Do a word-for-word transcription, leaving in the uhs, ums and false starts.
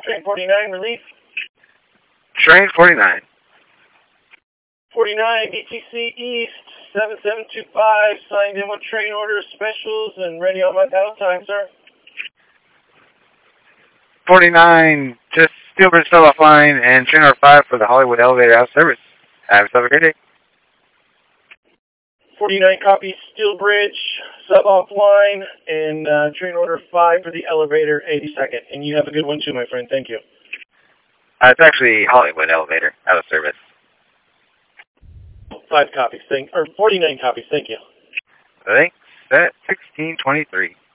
Train forty-nine, relief. Train forty-nine. forty-nine, E T C East, seven seven two five, signed in with train order specials and ready on my battle time, sir. forty-nine, just Steelbridge fell offline, and train order five for the Hollywood Elevator out of service. Have yourself a great day. forty-nine copies, Steelbridge, sub offline, and uh, train order five for the elevator, eighty-second. And you have a good one too, my friend. Thank you. Uh, it's actually Hollywood Elevator out of service. Five copies, thank, or forty-nine copies. Thank you. Thanks. At sixteen twenty-three.